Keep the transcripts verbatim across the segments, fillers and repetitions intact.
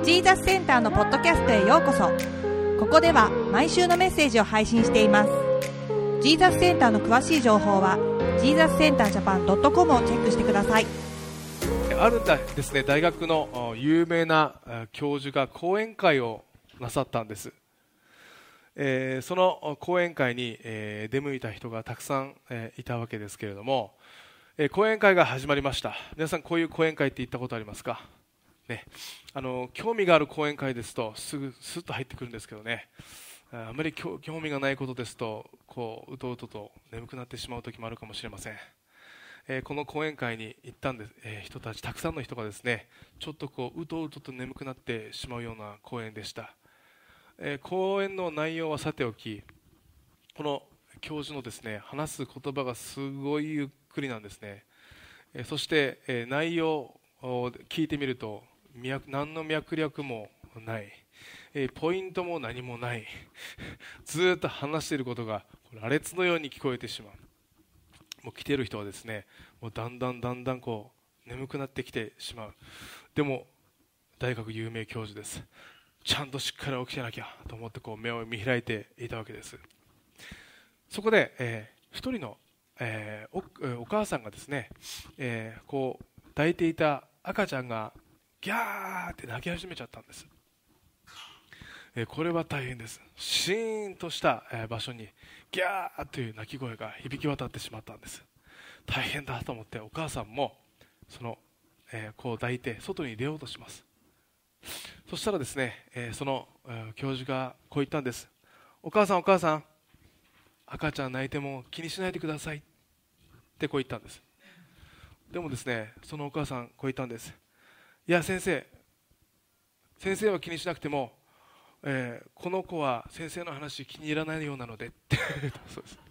ジーザスセンターのポッドキャストへようこそ。ここでは毎週のメッセージを配信しています。ジーザスセンターの詳しい情報は ジーザスセンタージャパンドットコム をチェックしてください。 あるんだですね、大学の有名な教授が講演会をなさったんです。えー、その講演会に、えー、出向いた人がたくさん、えー、いたわけですけれども、えー、講演会が始まりました。皆さんこういう講演会って行ったことありますか、ね、あの興味がある講演会ですとすぐスッと入ってくるんですけどね、あまり興味がないことですとこううとうとと眠くなってしまう時もあるかもしれません。えー、この講演会に行ったんです、えー、人たちたくさんの人がですねちょっとこううとうとと眠くなってしまうような講演でした。えー、講演の内容はさておき、この教授のですね話す言葉がすごいゆっくりなんですね。えー、そして、えー、内容を聞いてみると何の脈絡もない、えー、ポイントも何もないずっと話していることが羅列のように聞こえてしまう。もう来ている人はですねもうだんだんだんだんこう眠くなってきてしまう。でも大学有名教授です。ちゃんとしっかり起きてなきゃと思ってこう目を見開いていたわけです。そこで、えー、一人の、えー、お, お母さんがですね、えー、こう抱いていた赤ちゃんがギャーって泣き始めちゃったんです。えー、これは大変です。シーンとした、えー、場所にギャーという泣き声が響き渡ってしまったんです。大変だと思ってお母さんもその、えー、こう抱いて外に出ようとします。そしたらですね、えー、その、えー、教授がこう言ったんです。お母さんお母さん、赤ちゃん泣いても気にしないでくださいってこう言ったんです。でもですねそのお母さんこう言ったんです。いや先生先生は気にしなくても、えー、この子は先生の話気に入らないようなのでってそうです、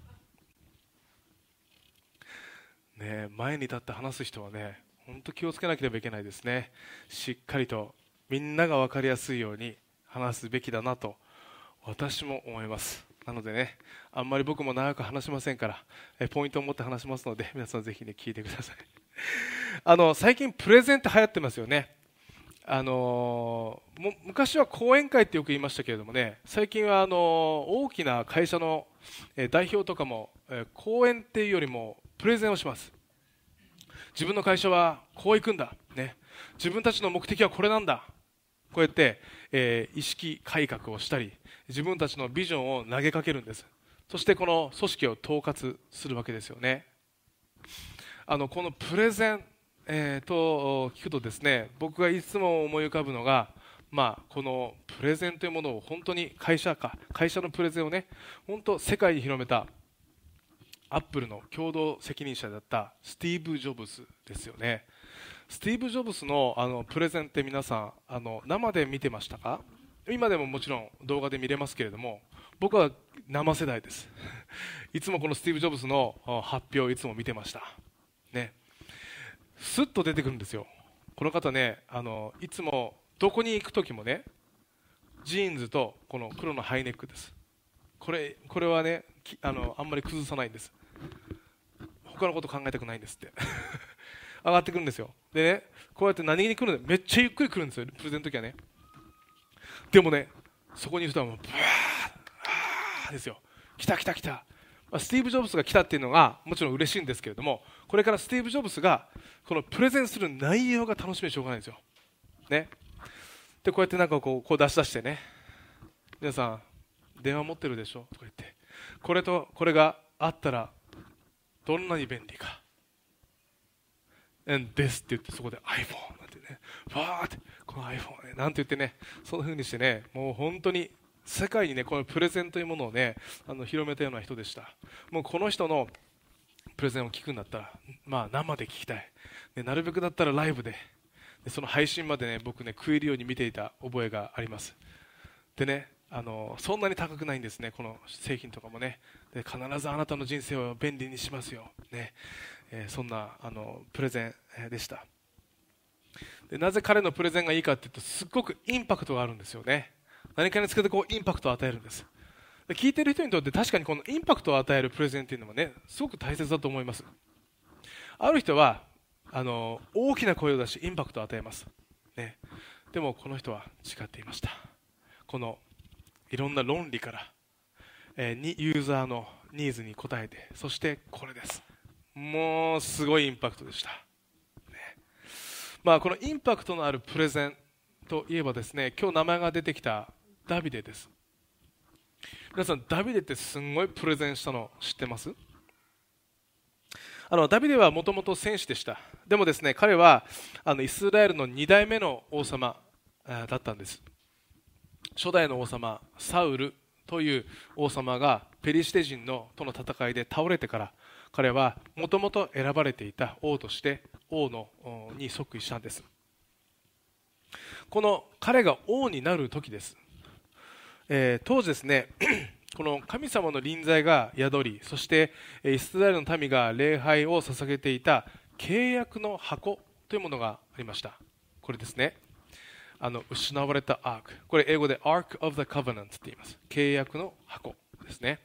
ね、前に立って話す人はね本当気をつけなければいけないですね。しっかりとみんなが分かりやすいように話すべきだなと私も思います。なのでねあんまり僕も長く話しませんからえポイントを持って話しますので皆さんぜひね聞いてくださいあの最近プレゼンって流行ってますよね。あのも昔は講演会ってよく言いましたけれどもね、最近はあの大きな会社のえ代表とかもえ講演っていうよりもプレゼンをします。自分の会社はこう行くんだ、ね、自分たちの目的はこれなんだ、こうやって、えー、意識改革をしたり自分たちのビジョンを投げかけるんです。そしてこの組織を統括するわけですよね。あのこのプレゼン、えー、と聞くとですね僕がいつも思い浮かぶのが、まあ、このプレゼンというものを本当に会社か会社のプレゼンをね本当世界に広めたアップルの共同責任者だったスティーブ・ジョブズですよね。スティーブ・ジョブズ の, あのプレゼンって皆さんあの生で見てましたか？今でももちろん動画で見れますけれども僕は生世代ですいつもこのスティーブ・ジョブズの発表をいつも見てました、ね、スッと出てくるんですよ。この方ねあのいつもどこに行く時もねジーンズとこの黒のハイネックです。これ、これはね あ, のあんまり崩さないんです。他のこと考えたくないんですって上がってくるんですよ。でねこうやって何気に来るんでめっちゃゆっくり来るんですよプレゼンの時はね。でもねそこにいる人はもうブワーですよ。来た来た来た、まあ、スティーブ・ジョブズが来たっていうのがもちろん嬉しいんですけれどもこれからスティーブ・ジョブズがこのプレゼンする内容が楽しみでしょうがないんですよ、ね、でこうやってなんかこう、こう出し出してね皆さん電話持ってるでしょとか言ってこれとこれがあったらどんなに便利かですって言ってそこで iPhone なんてねわーってこの iPhone ねなんて言ってねそんな風にしてねもう本当に世界にねこのプレゼンというものをねあの広めたような人でした。もうこの人のプレゼンを聞くんだったら、まあ、生で聞きたい、でなるべくだったらライブで、でその配信までね僕ね食えるように見ていた覚えがあります。でねあのそんなに高くないんですねこの製品とかもね。で必ずあなたの人生を便利にしますよ、ねえー、そんなあのプレゼン、えー、でした。でなぜ彼のプレゼンがいいかというとすっごくインパクトがあるんですよね。何かにつけてこうインパクトを与えるんです。で聞いている人にとって確かにこのインパクトを与えるプレゼンというのもねすごく大切だと思います。ある人はあの大きな声を出しインパクトを与えます、ね、ででもこの人は違っていました。このいろんな論理から、えー、にユーザーのニーズに応えて、そしてこれです。もうすごいインパクトでした、ね。まあ、このインパクトのあるプレゼンといえばですね、今日名前が出てきたダビデです。皆さん、ダビデってすんごいプレゼンしたの知ってます？あのダビデはもともと戦士でした。でもですね、彼はあのイスラエルのに代目の王様だったんです。初代の王様サウルという王様がペリシテ人のとの戦いで倒れてから、彼はもともと選ばれていた王として王のに即位したんです。この彼が王になる時です、えー、当時ですねこの神様の臨在が宿り、そしてイスラエルの民が礼拝を捧げていた契約の箱というものがありました。これですね、あの失われたアーク、これ英語で Ark of the Covenant って言います。契約の箱ですね。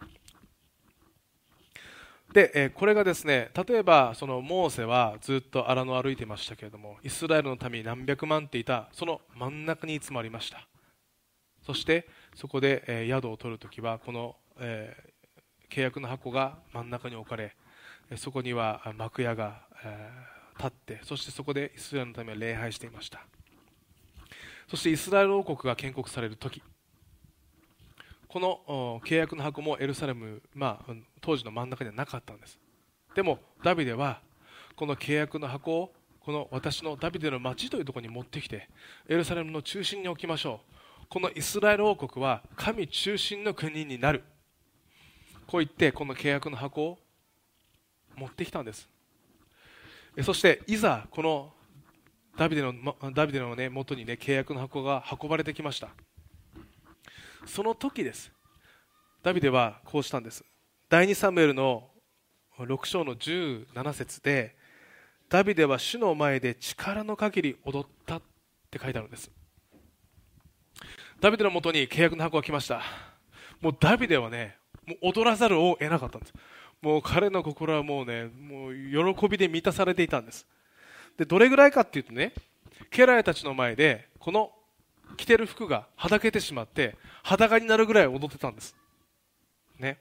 で、これがですね、例えばそのモーセはずっと荒野を歩いていましたけれども、イスラエルの民何百万っていたその真ん中にいつもありました。そしてそこで、えー、宿を取るときはこの、えー、契約の箱が真ん中に置かれ、そこには幕屋が、えー、立って、そしてそこでイスラエルの民は礼拝していました。そしてイスラエル王国が建国されるとき、この契約の箱もエルサレム、まあ、当時の真ん中にはなかったんです。でもダビデはこの契約の箱をこの私のダビデの町というところに持ってきて、エルサレムの中心に置きましょう。このイスラエル王国は神中心の国になる、こう言ってこの契約の箱を持ってきたんです。そしていざこのダビデの、ダビデの、ね、元に、ね、契約の箱が運ばれてきました。その時です。ダビデはこうしたんです。第二サムエルのろく章のじゅうなな節で、ダビデは主の前で力の限り踊ったって書いてあるんです。ダビデのもとに契約の箱が来ました。もうダビデはね、もう踊らざるを得なかったんです。もう彼の心はもうね、もう喜びで満たされていたんです。で、どれぐらいかっていうとね、家来たちの前でこの着てる服がはだけてしまって裸になるぐらい踊ってたんですね。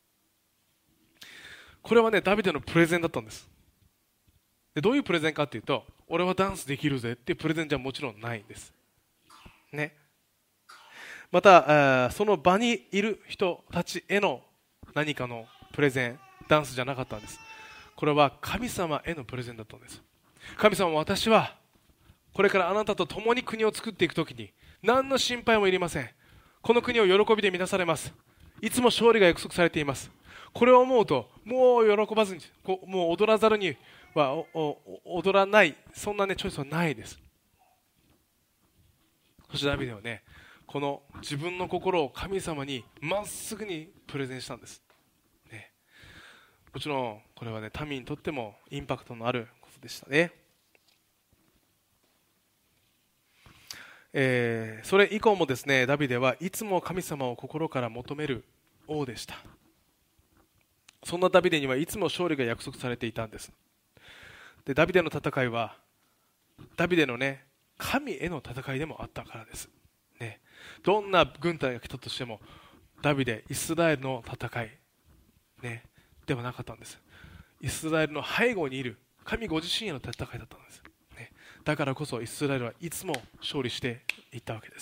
これはね、ダビデのプレゼンだったんです。で、どういうプレゼンかっていうと、俺はダンスできるぜっていうプレゼンじゃもちろんないんですね。またその場にいる人たちへの何かのプレゼン、ダンスじゃなかったんです。これは神様へのプレゼンだったんです。神様、私はこれからあなたと共に国を作っていくときに何の心配もいりません。この国を喜びで満たされます。いつも勝利が約束されています。これを思うともう喜ばずに、こうもう踊らざるにはおお踊らない、そんな、ね、チョイスはないです。そしてダビデはね、この自分の心を神様にまっすぐにプレゼンしたんです、ね。もちろんこれはね、民にとってもインパクトのあることでしたね。えー、それ以降もですね、ダビデはいつも神様を心から求める王でした。そんなダビデにはいつも勝利が約束されていたんです。で、ダビデの戦いはダビデのね、神への戦いでもあったからですね。どんな軍隊が来たとしてもダビデ、イスラエルの戦い、ね、ではなかったんです。イスラエルの背後にいる神ご自身への戦いだったんです、ね。だからこそイスラエルはいつも勝利していったわけです。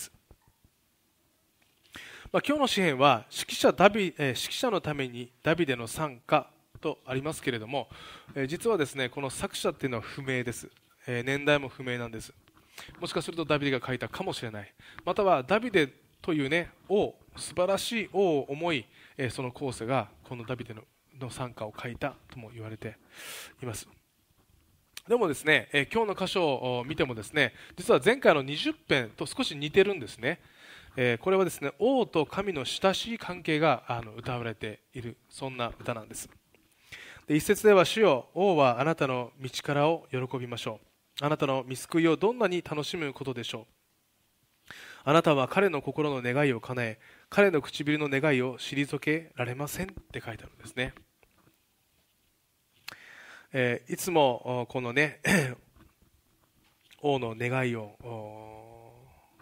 まあ、今日の詩篇は指揮者ダビ、えー、指揮者のためにダビデの賛歌とありますけれども、えー、実はですね、この作者っていうのは不明です、えー、年代も不明なんです。もしかするとダビデが書いたかもしれない、またはダビデというね、王、素晴らしい王を思い、えー、その後世がこのダビデのの賛歌を書いたとも言われています。でもですね、えー、今日の箇所を見てもですね、実は前回のにじゅっ編と少し似てるんですね。えー、これはですね、王と神の親しい関係があの歌われている、そんな歌なんです。で、一節では、主よ、王はあなたの道からを喜びましょう。あなたの御救いをどんなに楽しむことでしょう。あなたは彼の心の願いを叶え、彼の唇の願いを退けられませんって書いてあるんですね。えー、いつもこのね王の願いを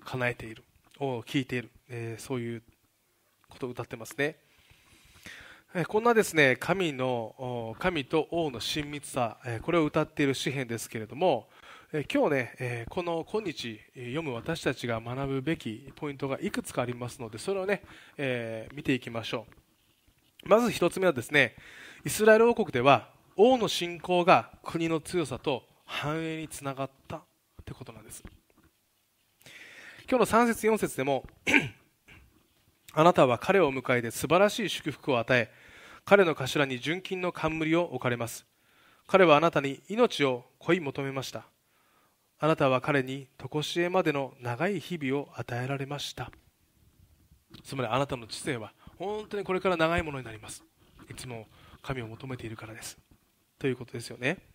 叶えている、を聞いている、えー、そういうことを歌ってますね。えー、こんなですね、神の神と王の親密さ、えー、これを歌っている詩篇ですけれども、えー、今日ね、えー、この今日読む私たちが学ぶべきポイントがいくつかありますので、それをね、えー、見ていきましょう。まず一つ目はですね、イスラエル王国では王の信仰が国の強さと繁栄につながったってことなんです。今日のさん節よん節でもあなたは彼を迎えて素晴らしい祝福を与え、彼の頭に純金の冠を置かれます。彼はあなたに命を乞い求めました。あなたは彼に常しえまでの長い日々を与えられました。つまりあなたの知性は本当にこれから長いものになります。いつも神を求めているからです、ということですよね。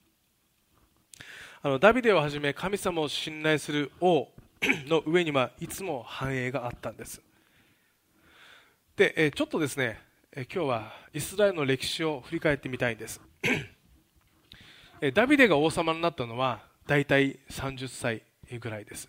あのダビデをはじめ神様を信頼する王の上にはいつも繁栄があったんです。で、えちょっとですね、え今日はイスラエルの歴史を振り返ってみたいんです。えダビデが王様になったのはだいたいさんじゅっさいぐらいです。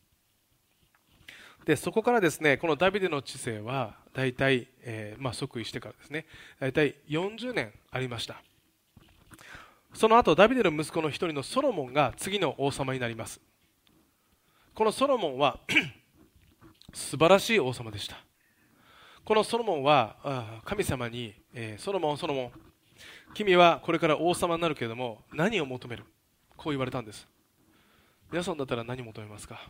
でそこからですね、このダビデの治世はだいたい、えーまあ、即位してからですね、だいたいよんじゅうねんありました。その後ダビデの息子の一人のソロモンが次の王様になります。このソロモンは素晴らしい王様でした。このソロモンは神様に、えー、ソロモンソロモン、君はこれから王様になるけれども何を求める、こう言われたんです。皆さんだったら何を求めますか、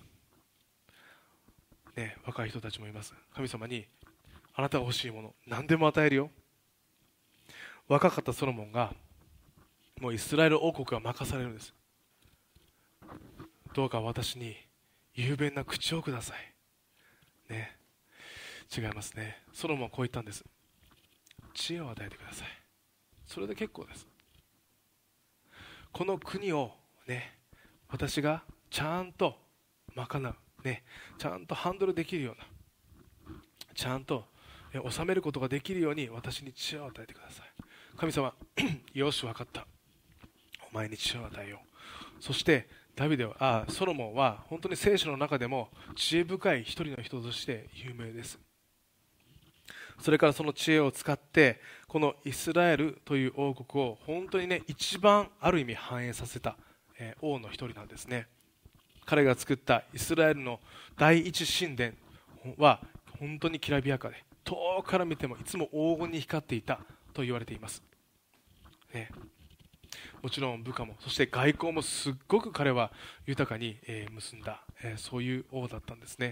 ね、若い人たちもいます。神様にあなたが欲しいもの何でも与えるよ。若かったソロモンがもうイスラエル王国が任されるんです。どうか私に雄弁な口をください、ね、違いますね。ソロモンはこう言ったんです。知恵を与えてください。それで結構です。この国をね、私がちゃんと賄う、ね、ちゃんとハンドルできるような、ちゃんと収めることができるように私に知恵を与えてください。神様よし分かった、お前に知恵を与えよう。そしてダビデはあソロモンは本当に聖書の中でも知恵深い一人の人として有名です。それからその知恵を使ってこのイスラエルという王国を本当にね一番ある意味繁栄させた、えー、王の一人なんですね。彼が作ったイスラエルの第一神殿は本当にきらびやかで、遠くから見てもいつも黄金に光っていたと言われています、ね、もちろん部下もそして外交もすっごく彼は豊かに、えー、結んだ、えー、そういう王だったんですね。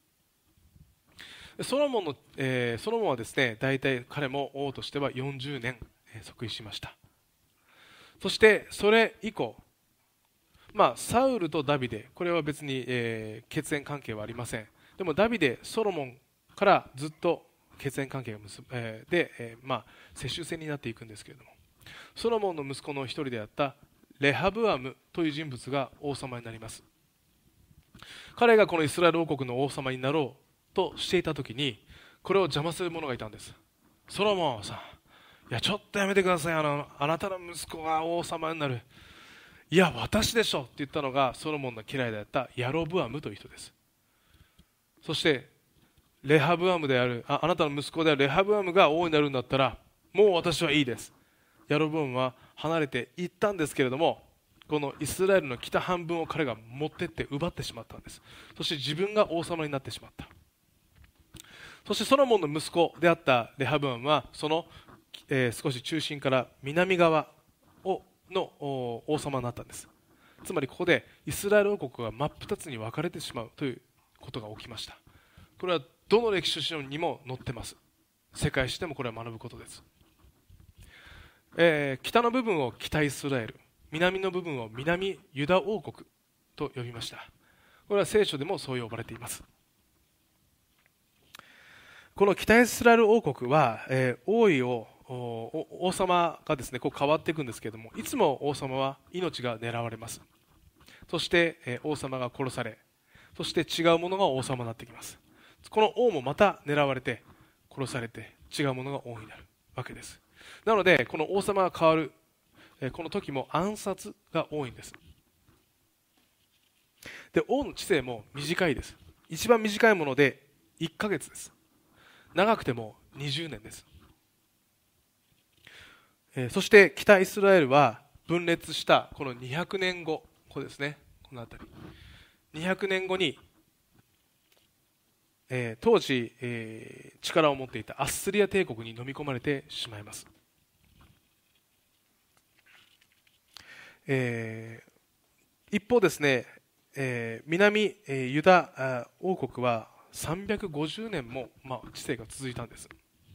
ソロモンの、えー、ソロモンはですね、大体彼も王としてはよんじゅうねん、えー、即位しました。そしてそれ以降、まあ、サウルとダビデ、これは別に、えー、血縁関係はありません。でもダビデ、ソロモンからずっと血縁関係が結ぶ、えー、で、えーまあ、世襲制になっていくんですけれども、ソロモンの息子の一人であったレハブアムという人物が王様になります。彼がこのイスラエル王国の王様になろうとしていた時に、これを邪魔する者がいたんです。ソロモンさん、いやちょっとやめてください、あのあなたの息子が王様になる、いや私でしょって言ったのがソロモンの家来であったヤロブアムという人です。そしてレハブアムである あ, あなたの息子であるレハブアムが王になるんだったらもう私はいいです。ヤロブアムは離れて行ったんですけれども、このイスラエルの北半分を彼が持ってって奪ってしまったんです。そして自分が王様になってしまった。そしてソロモンの息子であったレハブアムはその、えー、少し中心から南側をの王様になったんです。つまりここでイスラエル王国が真っ二つに分かれてしまうということが起きました。これはどの歴史書にも載ってます。世界史でもこれは学ぶことです。えー、北の部分を北イスラエル、南の部分を南ユダ王国と呼びました。これは聖書でもそう呼ばれています。この北イスラエル王国は、えー、王位を王様がですねこう変わっていくんですけれども、いつも王様は命が狙われます。そして、えー、王様が殺され、そして違う者が王様になってきます。この王もまた狙われて殺されて違う者が王になるわけです。なのでこの王様が変わる、えー、この時も暗殺が多いんです。 で、王の治世も短いです。一番短いものでいっかげつです。長くてもにじゅうねんです。えー、そして北イスラエルは分裂したこのにひゃくねんご、ここですね、この辺りにひゃくねんごに、えー、当時、えー、力を持っていたアッスリア帝国に飲み込まれてしまいます。えー、一方ですね、えー、南、えー、ユダ王国はさんびゃくごじゅうねんも、まあ、治世が続いたんです。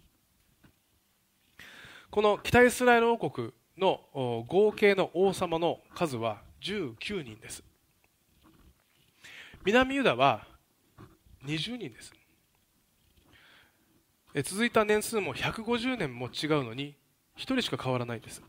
この北イスラエル王国の合計の王様の数はじゅうきゅうにんです。南ユダはにじゅうにんです。え続いた年数もひゃくごじゅうねんも違うのにひとりしか変わらないんです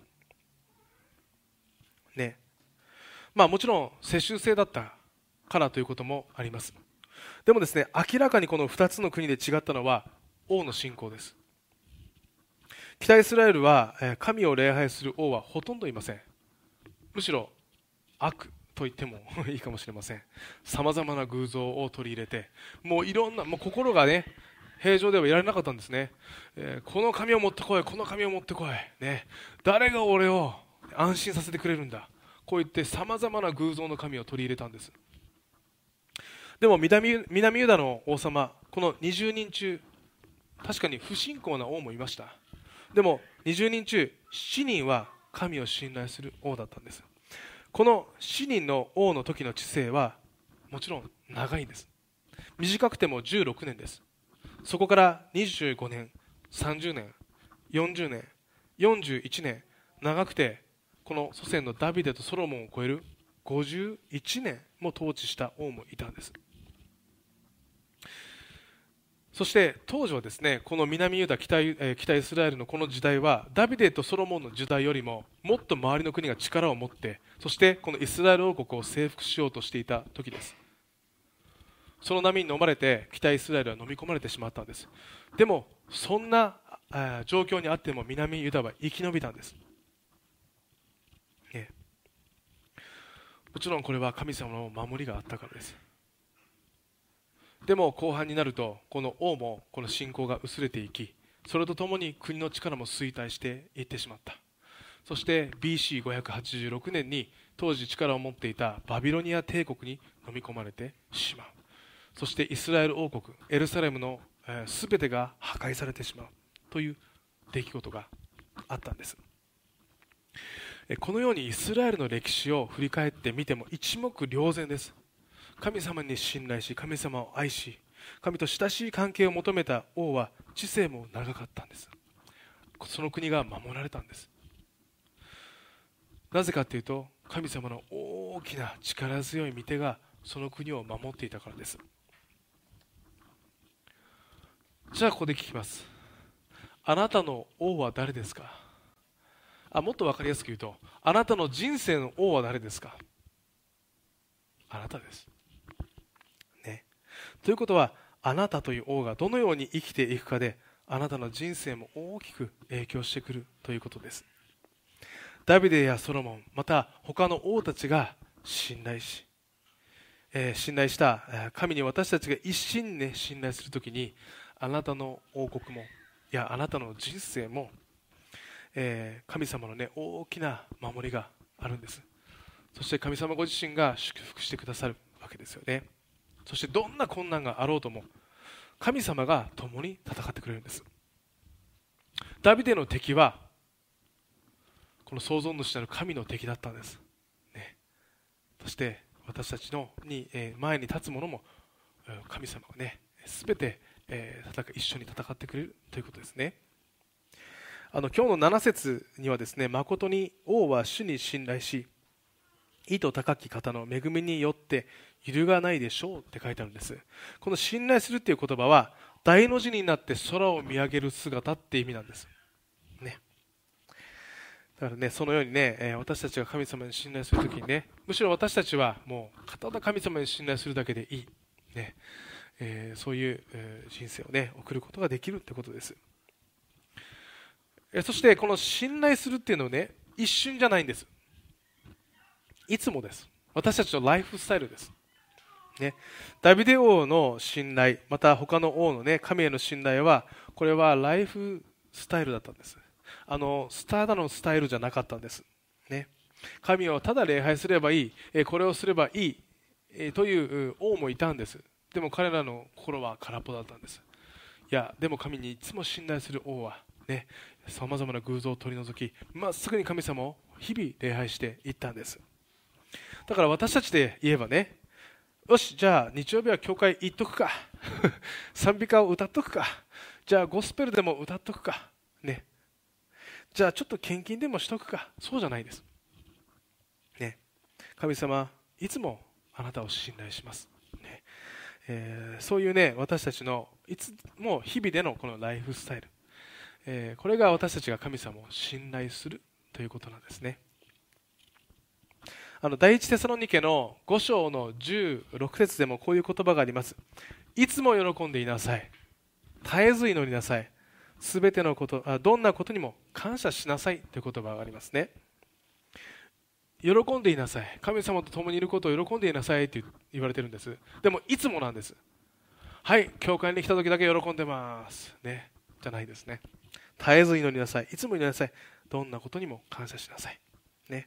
ね。まあもちろん世襲制だったからということもあります。でもですね、明らかにこのふたつの国で違ったのは王の信仰です。北イスラエルは神を礼拝する王はほとんどいません。むしろ悪と言ってもいいかもしれません。さまざまな偶像を取り入れて、もういろんな、もう心がね平常ではいられなかったんですね、えー、この神を持ってこい、この神を持ってこい、ね、誰が俺を安心させてくれるんだ、こう言ってさまざまな偶像の神を取り入れたんです。でも南、南ユダの王様、このにじゅうにん中確かに不信仰な王もいました。でもにじゅうにん中しちにんは神を信頼する王だったんです。このしちにんの王の時の治世はもちろん長いんです。短くてもじゅうろくねんです。そこからにじゅうごねん、さんじゅうねん、よんじゅうねん、よんじゅういちねん、長くてこの祖先のダビデとソロモンを超えるごじゅういちねんも統治した王もいたんです。そして当時はですね、この南ユダ 北, 北イスラエルのこの時代はダビデとソロモンの時代よりももっと周りの国が力を持って、そしてこのイスラエル王国を征服しようとしていた時です。その波に飲まれて北イスラエルは飲み込まれてしまったんです。でもそんな状況にあっても南ユダは生き延びたんです、ね、もちろんこれは神様の守りがあったからです。でも後半になるとこの王もこの信仰が薄れていき、それとともに国の力も衰退していってしまった。そして ビーシーごひゃくはちじゅうろくねんに当時力を持っていたバビロニア帝国に飲み込まれてしまう。そしてイスラエル王国エルサレムのすべてが破壊されてしまうという出来事があったんです。このようにイスラエルの歴史を振り返ってみても一目瞭然です。神様に信頼し、神様を愛し、神と親しい関係を求めた王は治世も長かったんです。その国が守られたんです。なぜかというと、神様の大きな力強い御手がその国を守っていたからです。じゃあここで聞きます。あなたの王は誰ですか？あ、もっと分かりやすく言うと、あなたの人生の王は誰ですか？あなたです、ね、ということはあなたという王がどのように生きていくかであなたの人生も大きく影響してくるということです。ダビデやソロモン、また他の王たちが信頼し、えー、信頼した神に私たちが一心で信頼するときに、あなたの王国もいやあなたの人生も、えー、神様の、ね、大きな守りがあるんです。そして神様ご自身が祝福してくださるわけですよね。そしてどんな困難があろうとも神様が共に戦ってくれるんです。ダビデの敵はこの創造主なる神の敵だったんです、ね、そして私たちのに、えー、前に立つ者も神様がね全て、えー、戦一緒に戦ってくれるということですね。あの今日のなな節にはですね、誠に王は主に信頼し意図高き方の恵みによって揺るがないでしょうって書いてあるんです。この信頼するっていう言葉は大の字になって空を見上げる姿って意味なんです、ね、だからね、そのようにね、私たちが神様に信頼するときにね、むしろ私たちはもうただ神様に信頼するだけでいい、ねえー、そういう、えー、人生をね送ることができるってことです。えー、そしてこの信頼するっていうのはね、一瞬じゃないんです。いつもです。私たちのライフスタイルです。 ね、ダビデ王の信頼、また他の王の、ね、神への信頼は、これはライフスタイルだったんです。あのスターダのスタイルじゃなかったんです、ね、神をただ礼拝すればいい、これをすればいいという王もいたんです。でも彼らの心は空っぽだったんです。いや、でも神にいつも信頼する王はね、さまざまな偶像を取り除き、まっすぐに神様を日々礼拝していったんです。だから私たちで言えばね、よし、じゃあ日曜日は教会行っとくか賛美歌を歌っとくか、じゃあゴスペルでも歌っとくかね、じゃあちょっと献金でもしとくか。そうじゃないです、ね、神様いつもあなたを信頼します、ねえー、そういうね、私たちのいつも日々でのこのライフスタイル、えー、これが私たちが神様を信頼するということなんですね。あの第一テサロニケのご章のじゅうろく節でもこういう言葉があります。いつも喜んでいなさい、絶えず祈りなさい、すべてのこと、どんなことにも感謝しなさいという言葉がありますね。喜んでいなさい、神様と共にいることを喜んでいなさいと言われているんです。でもいつもなんです。はい、教会に来た時だけ喜んでますね、じゃないですね。絶えず祈りなさい、いつも祈りなさい、どんなことにも感謝しなさいね。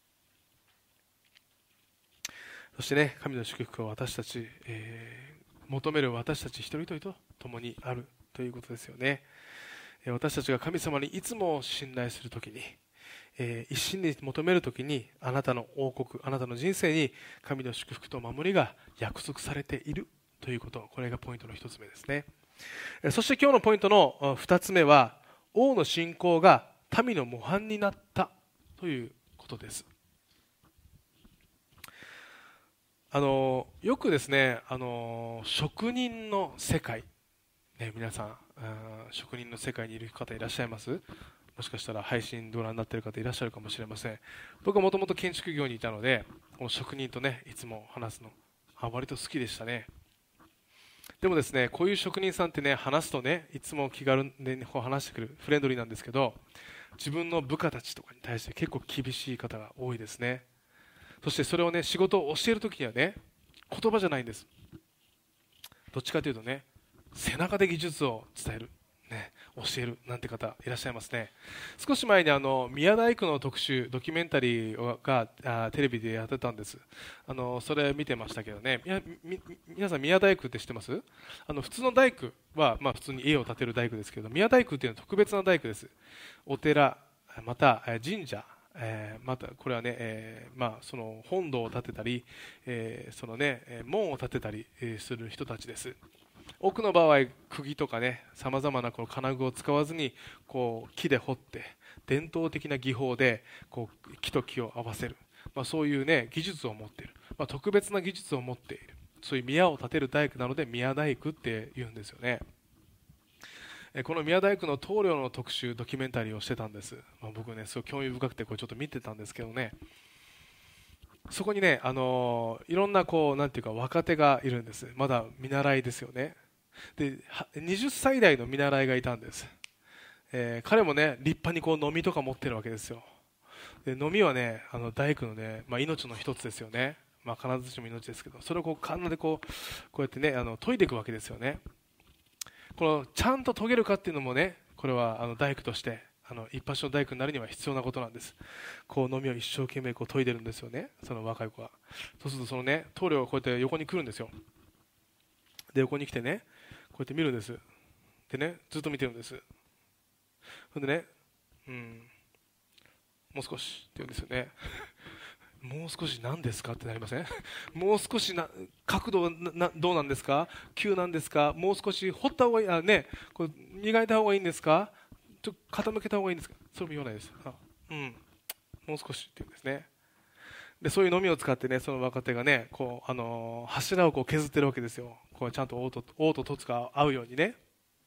そしてね、神の祝福は私たち、えー、求める私たち一人一人と共にあるということですよね。私たちが神様にいつも信頼するときに、えー、一心に求めるときに、あなたの王国、あなたの人生に神の祝福と守りが約束されているということ、これがポイントの一つ目ですね。そして今日のポイントの二つ目は、王の信仰が民の模範になったということです。あのよくですね、あの職人の世界、ね、皆さん職人の世界にいる方いらっしゃいます？もしかしたら配信ご覧になっている方いらっしゃるかもしれません。僕はもともと建築業にいたので、この職人とね、いつも話すのあ割と好きでしたね。でもですね、こういう職人さんってね、話すとね、いつも気軽で、ね、話してくるフレンドリーなんですけど、自分の部下たちとかに対して結構厳しい方が多いですね。そしてそれをね、仕事を教えるときにはね、言葉じゃないんです。どっちかというとね、背中で技術を伝える、ね、教えるなんて方いらっしゃいますね。少し前にあの宮大工の特集ドキュメンタリーがあテレビでやってたんです。あのそれ見てましたけどね、みみ皆さん宮大工って知ってます？あの普通の大工は、まあ、普通に家を建てる大工ですけど、宮大工っていうのは特別な大工です。お寺また神社、えー、またこれはね、えーまあ、その本堂を建てたり、えーそのね、門を建てたりする人たちです。多くの場合、釘とかね、さまざまなこの金具を使わずにこう木で掘って伝統的な技法でこう木と木を合わせる、まあ、そういう、ね、技術を持っている、まあ、特別な技術を持っている、そういう宮を建てる大工なので宮大工って言うんですよね。この宮大工の棟梁の特集ドキュメンタリーをしてたんです。まあ、僕ねすごい興味深くてこれちょっと見てたんですけどね、そこにね、あのー、いろんなこうなんていうか若手がいるんです。まだ見習いですよね。ではたち代の見習いがいたんです。えー、彼もね立派にこう飲みとか持ってるわけですよ。で飲みはね、あの大工のね、まあ、命の一つですよね。まあ、必ずしも命ですけど、それをこうカンナでこうこうやってね、あの研いでいくわけですよね。このちゃんと研げるかっていうのもね、これはあの大工としてあの一発の大工になるには必要なことなんです。こう飲みを一生懸命こう研いでるんですよね、その若い子は。そうするとそのね棟梁がこうやって横に来るんですよ。で横に来てね、こうやって見るんです。でね、ずっと見てるんです。それでね、うんもう少しって言うんですよね。もう少し何ですかってなりません？もう少しな角度などうなんですか？急なんですか？もう少し掘った方がいい、あ、ね、こう磨いた方がいいんですか？ちょっと傾けた方がいいんですか？それも言わないです。あ、うん、もう少しって言うんですね。でそういうのみを使ってね、その若手がね、こう、あのー、柱をこう削ってるわけですよ。こうちゃんと凹と凹と凸が合うようにね。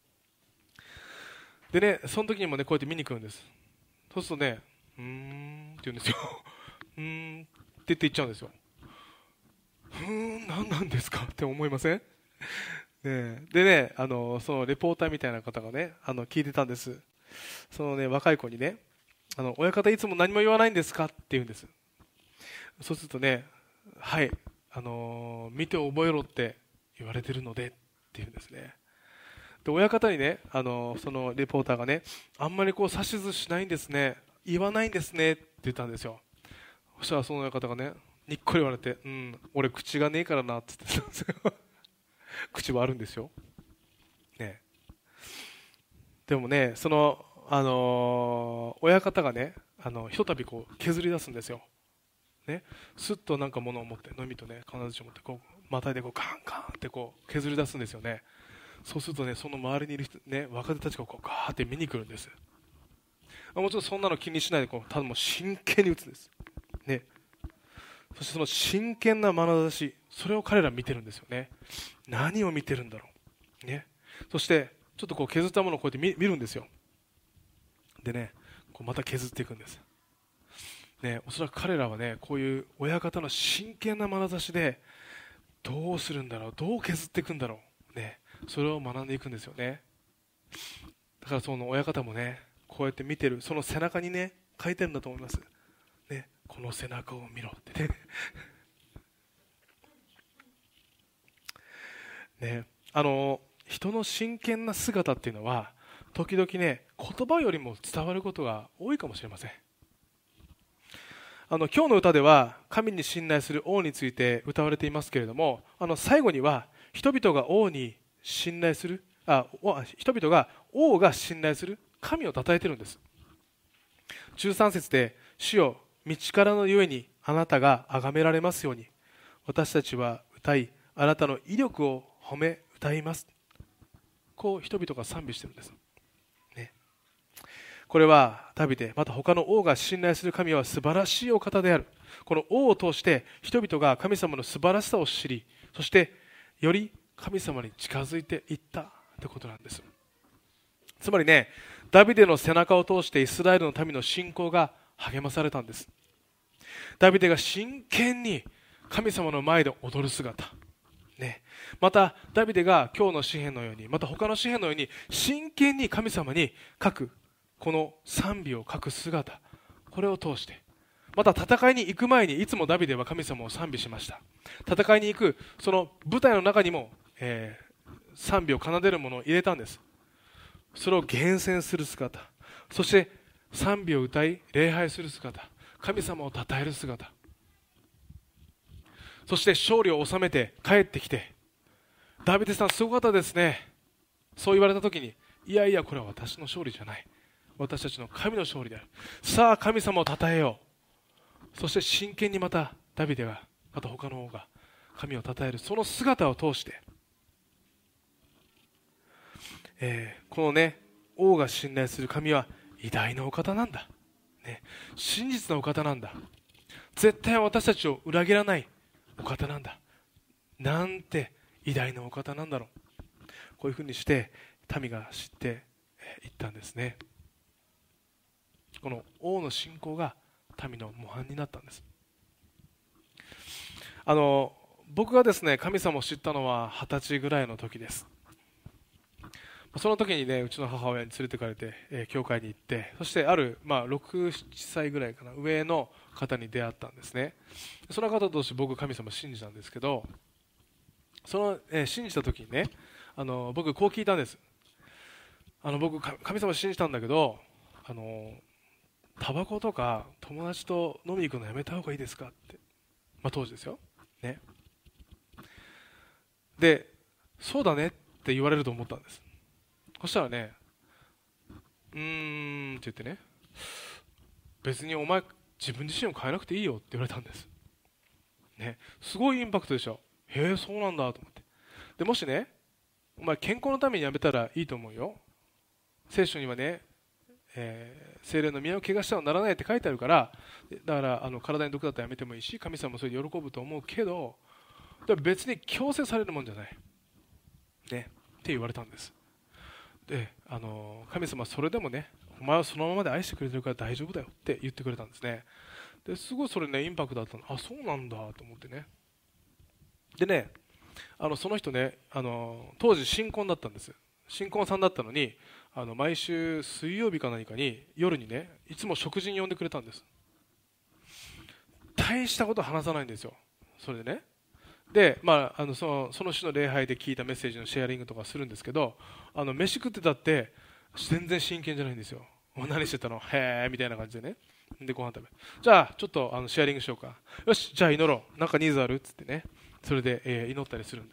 でね、その時にもねこうやって見に来るんです。そうするとね、うーんって言うんですよ。うーんって言って言っちゃうんですよ。うーん、何なんですかって思いません？ね、でね、あのそのレポーターみたいな方がね、あの聞いてたんです。そのね若い子にね、あの親方いつも何も言わないんですかって言うんです。そうするとね、はい、 あの見て覚えろって言われてるのでっていうんですね。で親方にね、あのそのレポーターがね、あんまりこう指図しないんですね、言わないんですねって言ったんですよ。そしたらその親方がね、にっこり言われて、うん、俺口がねえからなって言ってたんですよ口はあるんですよ、ね、でもね、その、あのー親方がね、あのひとたびこう削り出すんですよ、ね、すっとなんか物を持って、のみとね、必ずしも持ってこうまたいでこうカンカンってこう削り出すんですよね。そうするとね、その周りにいる人、ね、若手たちがこうガーって見に来るんです。もちろんそんなの気にしないでこう、ただもう真剣に打つんです、ね、そしてその真剣な眼差し、それを彼ら見てるんですよね。何を見てるんだろう、ね、そしてちょっとこう削ったものをこうやって 見, 見るんですよ。でね、こうまた削っていくんです、ね、おそらく彼らはね、こういう親方の真剣な眼差しでどうするんだろう、どう削っていくんだろう、ね、それを学んでいくんですよね。だからその親方もね、こうやって見てる、その背中にね書いてるんだと思います、ね、この背中を見ろってねね、あの人の真剣な姿っていうのは時々ね、言葉よりも伝わることが多いかもしれません。あの今日の歌では神に信頼する王について歌われていますけれども、あの最後には人々が王に信頼するあ人々が王が信頼する神を称えているんです。じゅうさん節で、主よ道からのゆえにあなたが崇められますように、私たちは歌いあなたの威力を褒め歌います、こう人々が賛美しているんです、ね、これはダビデ、また他の王が信頼する神は素晴らしいお方である、この王を通して人々が神様の素晴らしさを知り、そしてより神様に近づいていったということなんです。つまりね、ダビデの背中を通してイスラエルの民の信仰が励まされたんです。ダビデが真剣に神様の前で踊る姿、ね、またダビデが今日の詩篇のように、また他の詩篇のように真剣に神様に書くこの賛美を書く姿、これを通して、また戦いに行く前にいつもダビデは神様を賛美しました。戦いに行くその舞台の中にも、えー、賛美を奏でるものを入れたんです。それを厳選する姿、そして賛美を歌い礼拝する姿、神様を称える姿、そして勝利を収めて帰ってきて、ダビデさんすごかったですね、そう言われた時に、いやいやこれは私の勝利じゃない、私たちの神の勝利である、さあ神様を称えよう、そして真剣にまたダビデが、また他の王が神を称える、その姿を通して、えー、このね、王が信頼する神は偉大なお方なんだ、ね、真実なお方なんだ、絶対私たちを裏切らないお方なんだ、なんて偉大なお方なんだろう、こういうふうにして民が知っていったんですね。この王の信仰が民の模範になったんです。あの僕がですね、神様を知ったのは二十歳ぐらいの時です。その時にね、うちの母親に連れてかれて、えー、教会に行って、そしてある、まあ、ろく、ななさいぐらいかな、上の方に出会ったんですね。その方として僕神様を信じたんですけど、その、えー、信じた時にね、あの僕こう聞いたんです。あの僕神様を信じたんだけど、あのタバコとか友達と飲みに行くのやめた方がいいですかって、まあ、当時ですよ、ね、でそうだねって言われると思ったんです。そしたらね、うーんって言ってね、別にお前自分自身を変えなくていいよって言われたんです、ね、すごいインパクトでしょ。へえそうなんだと思って。でもしね、お前健康のためにやめたらいいと思うよ、聖書にはね、えー、聖霊の宮を怪我してはならないって書いてあるから、だからあの体に毒だったらやめてもいいし、神様もそれで喜ぶと思うけど、別に強制されるもんじゃない、ね、って言われたんです。で、あの神様はそれでもね、お前はそのままで愛してくれてるから大丈夫だよって言ってくれたんですね。ですごいそれねインパクトだったの。あ、そうなんだと思ってね。でね、あのその人ね、あの当時新婚だったんです。新婚さんだったのに、あの毎週水曜日か何かに夜にね、いつも食事に呼んでくれたんです。大したこと話さないんですよ。それでね、 で、まあ、あのそのその種の礼拝で聞いたメッセージのシェアリングとかするんですけど、あの飯食ってたって全然真剣じゃないんですよ。何してたのへーみたいな感じでね。でご飯食べ、じゃあちょっとあのシェアリングしようか、よしじゃあ祈ろう、なんかニーズあるっつってね、それで、えー祈ったりするんです。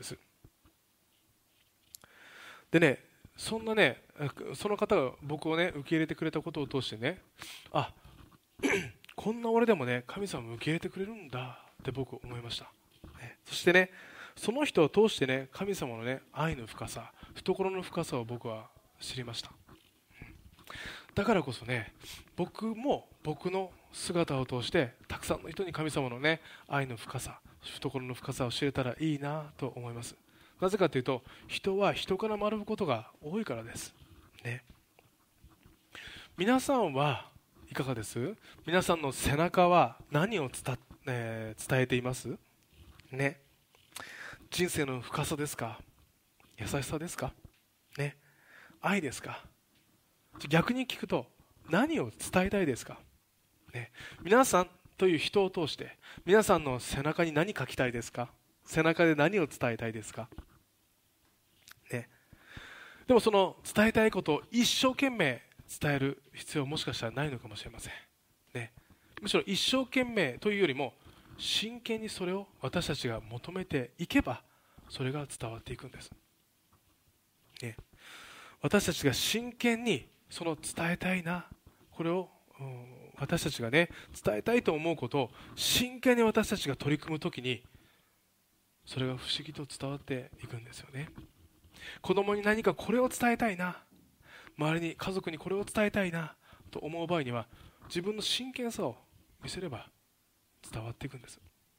でね、そんなね、その方が僕をね受け入れてくれたことを通してね、あこんな俺でもね神様も受け入れてくれるんだって僕思いました、ね、そしてね、その人を通してね、神様のね愛の深さ、懐の深さを僕は知りました。だからこそね、僕も僕の姿を通してたくさんの人に神様のね愛の深さ、懐の深さを知れたらいいなと思います。なぜかというと、人は人から学ぶことが多いからです、ね、皆さんはいかがです？皆さんの背中は何を伝、えー伝えていますね。人生の深さですか？優しさですか？ね、愛ですか？逆に聞くと、何を伝えたいですか、ね、皆さんという人を通して皆さんの背中に何書きたいですか？背中で何を伝えたいですか、ね、でもその伝えたいことを一生懸命伝える必要はもしかしたらないのかもしれません、ね、むしろ一生懸命というよりも真剣にそれを私たちが求めていけばそれが伝わっていくんです、ね、私たちが真剣にその伝えたいな、これを、うん、私たちがね伝えたいと思うことを真剣に私たちが取り組むときに、それが不思議と伝わっていくんですよね。子供に何かこれを伝えたいな、周りに家族にこれを伝えたいなと思う場合には、自分の真剣さを見せれば伝わっていくんです、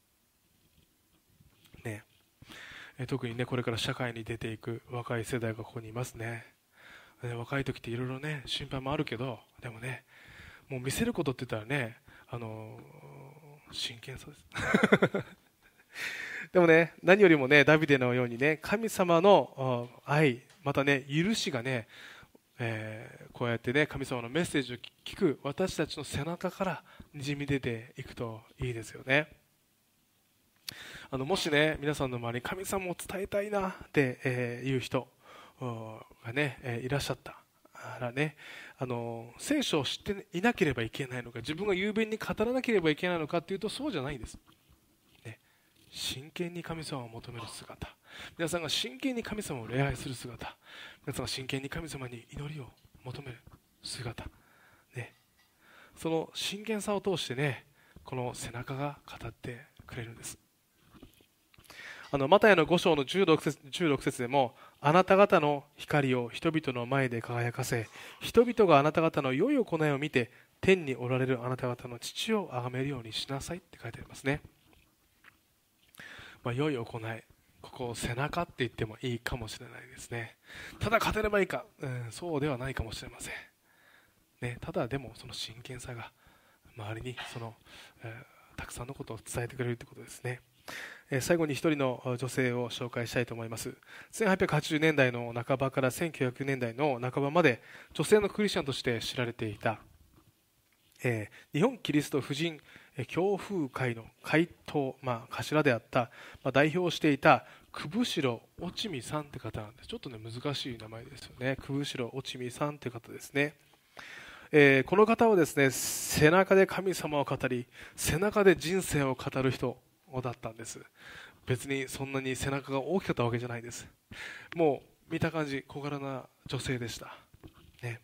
ね、え特にねこれから社会に出ていく若い世代がここにいますね。ね、若い時っていろいろね心配もあるけど、でもね、もう見せることって言ったらね、あのー真剣さですでもね、何よりもねダビデのようにね、神様の愛、またね許しがね、えーこうやってね神様のメッセージを聞く私たちの背中からにじみ出ていくといいですよね。あのもしね皆さんの周りに神様を伝えたいなって、えー、いう人がね、えーいらっしゃったらね、あの聖書を知っていなければいけないのか、自分が雄弁に語らなければいけないのかというとそうじゃないんです、ね、真剣に神様を求める姿、皆さんが真剣に神様を礼拝する姿、皆さんが真剣に神様に祈りを求める姿、ね、その真剣さを通してねこの背中が語ってくれるんです。あのマタイのご章のじゅうろく節、じゅうろく節でも、あなた方の光を人々の前で輝かせ、人々があなた方の良い行いを見て天におられるあなた方の父を崇めるようにしなさいって書いてありますね。まあ、良い行い、ここを背中って言ってもいいかもしれないですね。ただ語ればいいか、うん、そうではないかもしれません、ね、ただでもその真剣さが周りにその、えー、たくさんのことを伝えてくれるということですね。最後に一人の女性を紹介したいと思います。せんはっぴゃくはちじゅうねんだいの半ばからせんきゅうひゃくねんだいの半ばまで女性のクリスチャンとして知られていた、えー、日本キリスト婦人教風会の会頭、まあ、頭であった、まあ、代表をしていた久代おちみさんという方なんです。ちょっとね難しい名前ですよね。久代おちみさんという方ですね。えー、この方はですね、背中で神様を語り背中で人生を語る人だったんです。別にそんなに背中が大きかったわけじゃないです。もう見た感じ小柄な女性でした、ね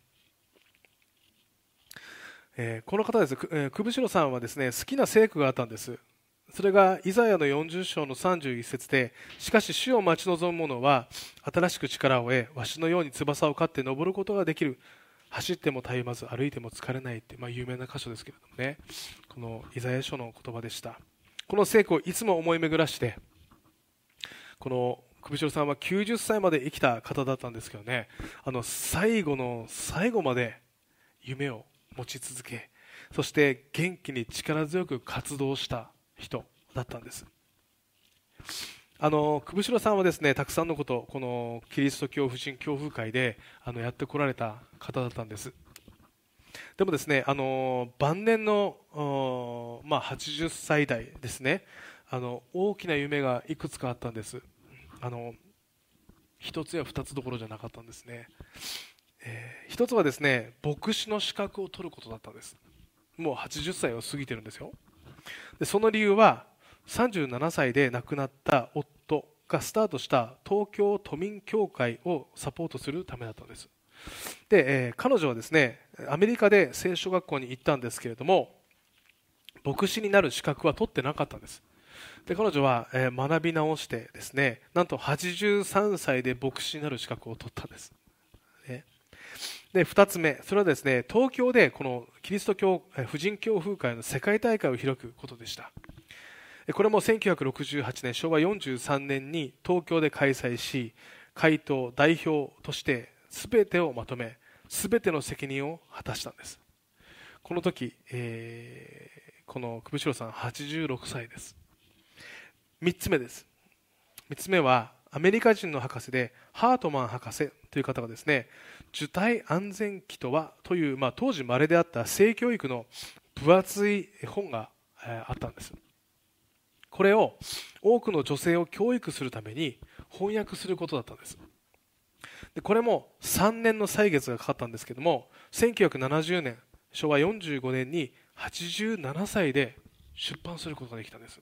えー、この方です、えー、久代さんはですね好きな聖句があったんです。それがイザヤのよんじゅっ章のさんじゅういっ節で、しかし主を待ち望む者は新しく力を得、わしのように翼を飼って登ることができる、走ってもたゆまず歩いても疲れないって、まあ、有名な箇所ですけれどもね、このイザヤ書の言葉でした。この聖句をいつも思い巡らして、この久代さんはきゅうじゅっさいまで生きた方だったんですけどね、あの最後の最後まで夢を持ち続け、そして元気に力強く活動した人だったんです。あの久代さんはですねたくさんのことをこのキリスト教婦人教風会であのやってこられた方だったんです。でもですね、あの晩年の、まあ、はちじゅっさい代ですね、 あの大きな夢がいくつかあったんです。あの一つや二つどころじゃなかったんですね。えー、一つはですね、牧師の資格を取ることだったんです。もうはちじゅっさいを過ぎてるんですよ。でその理由はさんじゅうななさいで亡くなった夫がスタートした東京都民協会をサポートするためだったんです。で、えー、彼女はですね、アメリカで聖書学校に行ったんですけれども、牧師になる資格は取ってなかったんです。で彼女は、えー、学び直してですね、なんとはちじゅうさんさいで牧師になる資格を取ったんです、ね、でふたつめ、それはですね、東京でこのキリスト教婦人教風会の世界大会を開くことでした。これもせんきゅうひゃくろくじゅうはちねん、しょうわよんじゅうさんねんに東京で開催し、会頭代表として全てをまとめ、全ての責任を果たしたんです。この時、えー、この久保さんはちじゅうろくさいです。みっつめです。みっつめはアメリカ人の博士でハートマン博士という方がですね、受胎安全期とはという、まあ、当時稀であった性教育の分厚い本が、えー、あったんです。これを多くの女性を教育するために翻訳することだったんです。でこれもさんねんの歳月がかかったんですけども、せんきゅうひゃくななじゅうねん、しょうわよんじゅうごねんにはちじゅうななさいで出版することができたんです。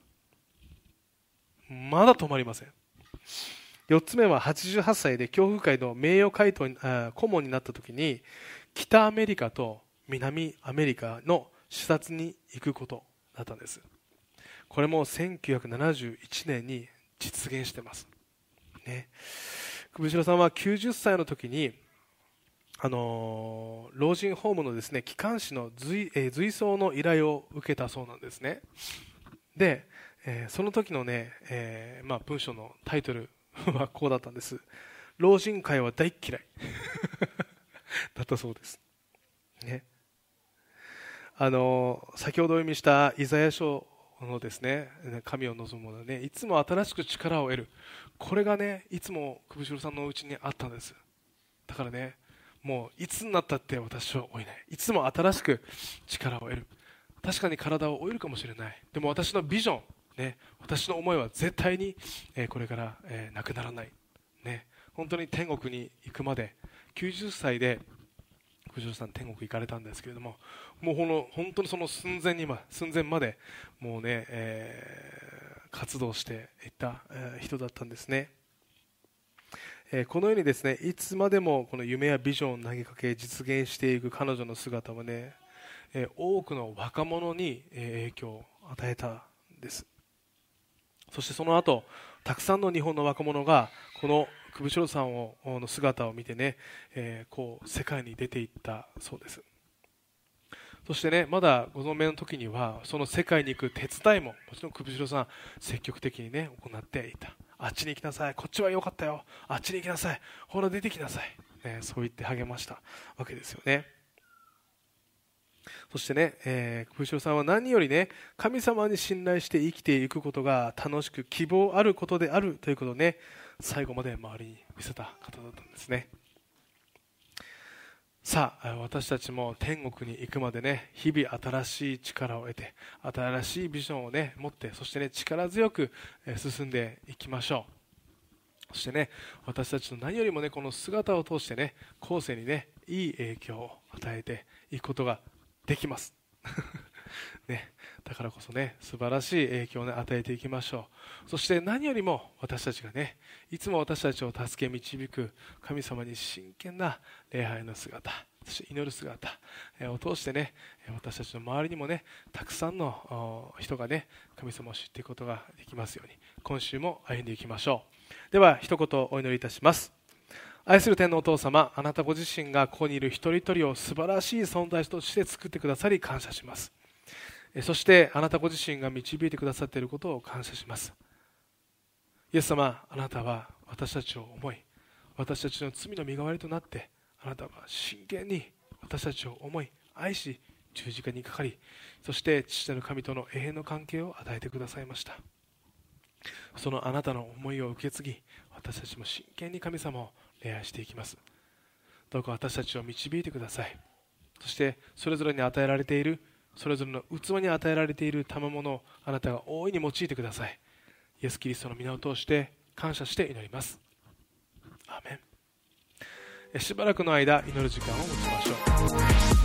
まだ止まりません。よっつめははちじゅうはっさいで教風会の名誉会頭顧問になった時に、北アメリカと南アメリカの視察に行くことだったんです。これもせんきゅうひゃくななじゅういちねんに実現してます、ね、久保さんはきゅうじゅっさいの時に、あのー、老人ホームのですね、機関士の 随,、えー、随走の依頼を受けたそうなんですね。で、えー、その時のね、えーまあ、文章のタイトルはこうだったんです。老人会は大嫌いだったそうです、ね。あのー、先ほどお読みしたイザヤ書のですね、神を望むものね、いつも新しく力を得る、これがね、いつも久保さんのうちにあったんです。だからね、もういつになったって私は老いない、いつも新しく力を得る。確かに体は老いるかもしれない。でも私のビジョン、ね、私の思いは絶対に、えー、これから、えー、なくならない、ね、本当に天国に行くまで、きゅうじゅっさいで久保さん天国行かれたんですけれども、もうこの本当にその寸前に、寸前までもうね、えー、活動していった、えー、人だったんですね。えー、このようにですね、いつまでもこの夢やビジョンを投げかけ実現していく彼女の姿はね、えー、多くの若者に、えー、影響を与えたんです。そしてその後、たくさんの日本の若者がこの久保さんをの姿を見てね、えー、こう世界に出ていったそうです。そしてね、まだご存命の時にはその世界に行く手伝いももちろん久保さん積極的にね行っていた。あっちに行きなさい、こっちは良かったよ、あっちに行きなさい、ほら出てきなさい、ね、そう言って励ましたわけですよね。そしてね、えー、久保さんは何よりね、神様に信頼して生きていくことが楽しく希望あることであるということをね、最後まで周りに見せた方だったんですね。さあ、私たちも天国に行くまでね、日々新しい力を得て、新しいビジョンをね持って、そしてね力強く進んでいきましょう。そしてね、私たちの何よりもね、この姿を通してね、後世にねいい影響を与えていくことができますね、だからこそね、素晴らしい影響を、ね、与えていきましょう。そして何よりも私たちがね、いつも私たちを助け導く神様に真剣な礼拝の姿、そして祈る姿を通してね、私たちの周りにもね、たくさんの人がね、神様を知っていくことができますように、今週も歩んでいきましょう。では一言お祈りいたします。愛する天のお父様、あなたご自身がここにいる一人一人を素晴らしい存在として作ってくださり感謝します。そしてあなたご自身が導いてくださっていることを感謝します。イエス様、あなたは私たちを思い、私たちの罪の身代わりとなって、あなたは真剣に私たちを思い愛し、十字架にかかり、そして父なる神との永遠の関係を与えてくださいました。そのあなたの思いを受け継ぎ、私たちも真剣に神様を礼拝していきます。どうか私たちを導いてください。そしてそれぞれに与えられているそれぞれの器に与えられている賜物をあなたが大いに用いてください。イエス・キリストの皆を通して感謝して祈ります。アーメン。しばらくの間祈る時間を持ちましょう。